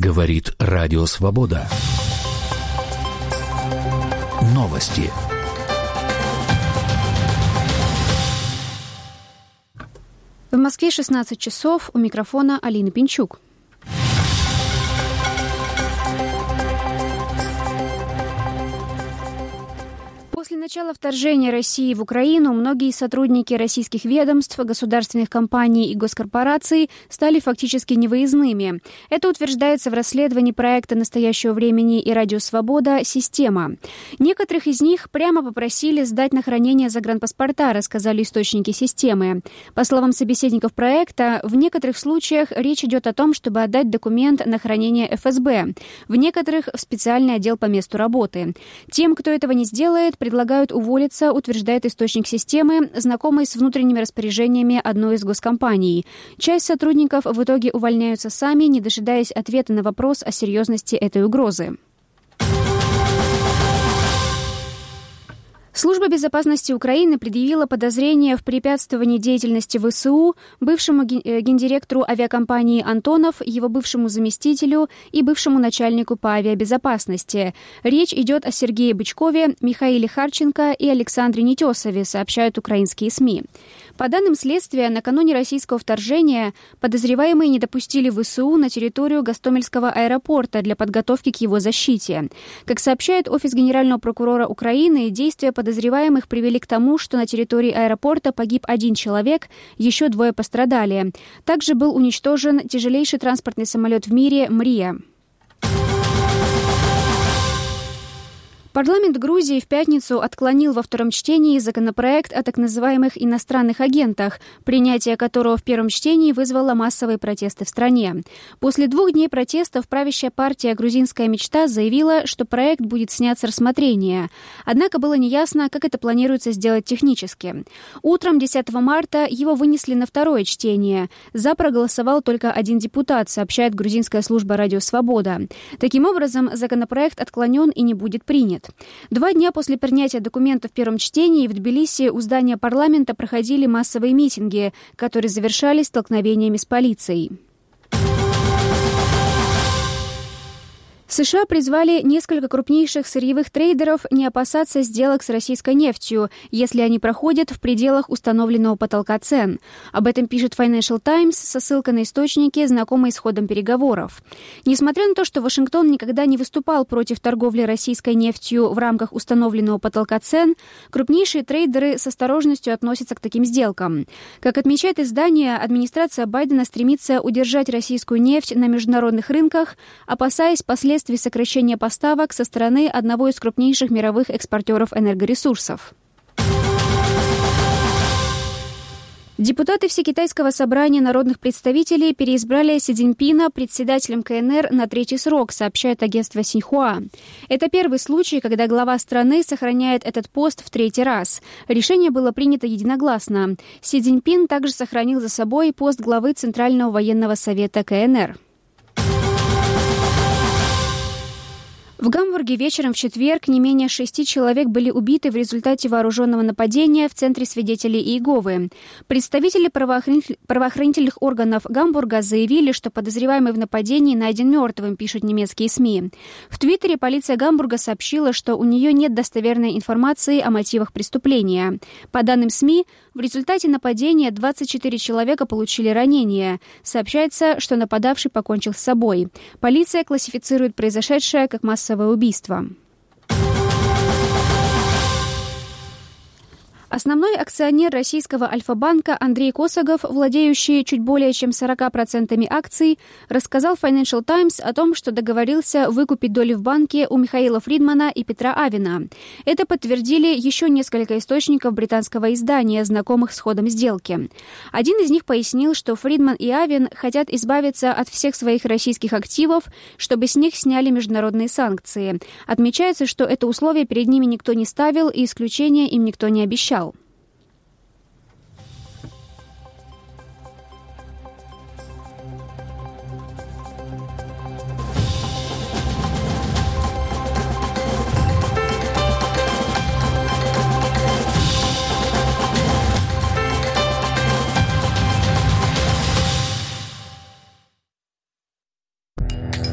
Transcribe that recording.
Говорит Радио Свобода. Новости. В Москве 16 часов. У микрофона Алина Пинчук. После начала вторжения России в Украину многие сотрудники российских ведомств, государственных компаний и госкорпораций стали фактически невыездными. Это утверждается в расследовании проекта «Настоящего времени» и «Радио Свобода. Система». Некоторых из них прямо попросили сдать на хранение загранпаспорта, рассказали источники системы. По словам собеседников проекта, в некоторых случаях речь идет о том, чтобы отдать документ на хранение ФСБ, в некоторых – в специальный отдел по месту работы. Тем, кто этого не сделает, предлагают уволиться, утверждает источник системы, знакомый с внутренними распоряжениями одной из госкомпаний. Часть сотрудников в итоге увольняются сами, не дожидаясь ответа на вопрос о серьезности этой угрозы. Служба безопасности Украины предъявила подозрение в препятствовании деятельности ВСУ бывшему гендиректору авиакомпании «Антонов», его бывшему заместителю и бывшему начальнику по авиабезопасности. Речь идет о Сергее Бычкове, Михаиле Харченко и Александре Нетесове, сообщают украинские СМИ. По данным следствия, накануне российского вторжения подозреваемые не допустили ВСУ на территорию Гостомельского аэропорта для подготовки к его защите. Как сообщает Офис Генерального прокурора Украины, действия подозреваемых привели к тому, что на территории аэропорта погиб 1 человек, еще 2 пострадали. Также был уничтожен тяжелейший транспортный самолет в мире «Мрия». Парламент Грузии в пятницу отклонил во втором чтении законопроект о так называемых иностранных агентах, принятие которого в первом чтении вызвало массовые протесты в стране. После 2 дней протестов правящая партия «Грузинская мечта» заявила, что проект будет снят с рассмотрения. Однако было неясно, как это планируется сделать технически. Утром 10 марта его вынесли на второе чтение. За проголосовал только 1 депутат, сообщает грузинская служба «Радио Свобода». Таким образом, законопроект отклонен и не будет принят. 2 дня после принятия документа в первом чтении в Тбилиси у здания парламента проходили массовые митинги, которые завершались столкновениями с полицией. США призвали несколько крупнейших сырьевых трейдеров не опасаться сделок с российской нефтью, если они проходят в пределах установленного потолка цен. Об этом пишет Financial Times со ссылкой на источники, знакомые с ходом переговоров. Несмотря на то, что Вашингтон никогда не выступал против торговли российской нефтью в рамках установленного потолка цен, крупнейшие трейдеры с осторожностью относятся к таким сделкам. Как отмечает издание, администрация Байдена стремится удержать российскую нефть на международных рынках, опасаясь последствий сокращения поставок со стороны одного из крупнейших мировых экспортеров энергоресурсов. Депутаты Всекитайского собрания народных представителей переизбрали Си Цзиньпина председателем КНР на 3-й срок, сообщает агентство Синьхуа. Это первый случай, когда глава страны сохраняет этот пост в 3-й раз. Решение было принято единогласно. Си Цзиньпин также сохранил за собой пост главы Центрального военного совета КНР. В Гамбурге вечером в четверг не менее 6 человек были убиты в результате вооруженного нападения в Центре свидетелей Иеговы. Представители правоохранительных органов Гамбурга заявили, что подозреваемый в нападении найден мертвым, пишут немецкие СМИ. В Твиттере полиция Гамбурга сообщила, что у нее нет достоверной информации о мотивах преступления. По данным СМИ, в результате нападения 24 человека получили ранения. Сообщается, что нападавший покончил с собой. Полиция классифицирует произошедшее как массовое убийство. Основной акционер российского Альфа-банка Андрей Косогов, владеющий чуть более чем 40% акций, рассказал Financial Times о том, что договорился выкупить доли в банке у Михаила Фридмана и Петра Авина. Это подтвердили еще несколько источников британского издания, знакомых с ходом сделки. Один из них пояснил, что Фридман и Авин хотят избавиться от всех своих российских активов, чтобы с них сняли международные санкции. Отмечается, что это условие перед ними никто не ставил и исключения им никто не обещал.